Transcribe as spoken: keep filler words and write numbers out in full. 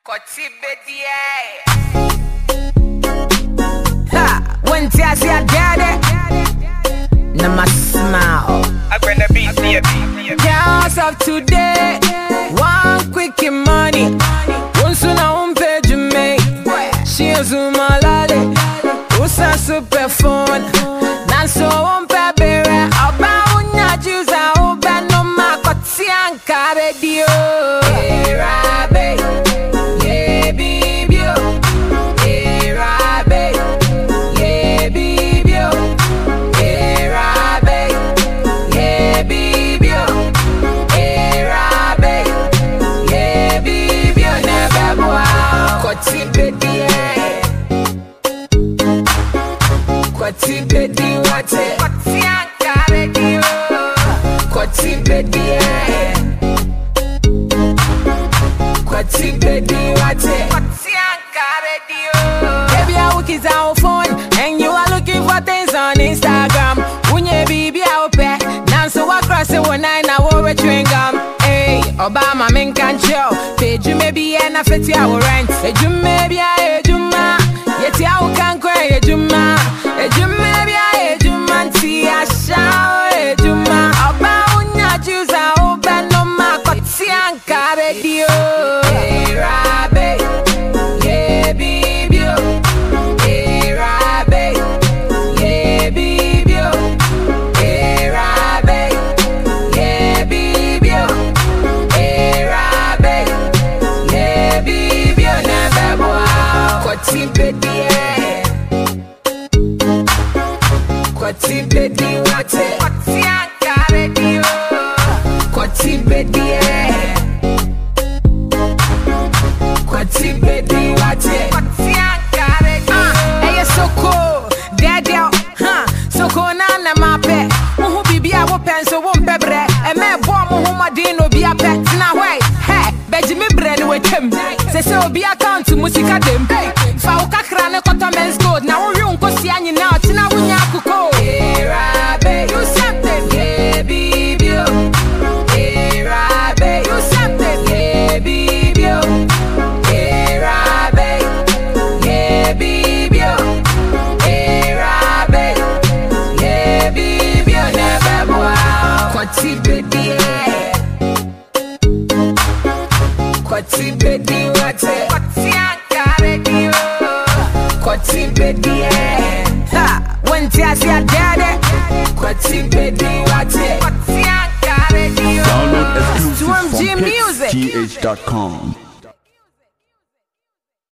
Ha! When I see I get it, now my smile. I'm gonna beat the beat. Girls of today, one quick money. Once on a home page, you make. She is my lady. Who's a super phone? Now so on paper. About when you choose a open no market. See and carry you. Kwati bedi wate, kwati ankare dio. Kwati bedi eh. Kwati bedi wate, kwati ankare dio. Baby, I work is our phone, and you are looking for things on Instagram. Unye baby, I open. Now so I cross it one night, I will chewing gum. Hey, Obama men can't show. Page you maybe and I fit your rent. Hey, you maybe I do ma. Yet I can't cry, you ma. Ejuma bia ejuma ti asha ejuma oba unya juza oba no makoti ankare dio erabe ye bibio erabe ye bibio erabe ye bibio erabe ye bibio never bow kwati bedie Kwati bedi wate, kwati ankare dio. Kwati bedi eh. Kwati bedi wate, kwati ankare dio. Ah, eye soko, daddy, huh? Soko na na mape. Muhu bibi a wo penso wo mpebre. E me bo muhu madino bi a pet na way. Hey, beji mi bre ni wetem. Se se obi account musika dem. Hey, fa o kakra ne koto men's gold. Na wo wi unko si anyi na oti na wunya kuko. Kwati bedi eh. Kwati bedi wate, kwati ankare dio. Kwati bedi eh. Ha! When I see I get it. Kwati bedi wate, kwati ankare dio. Download exclusive from G Music P H dot com.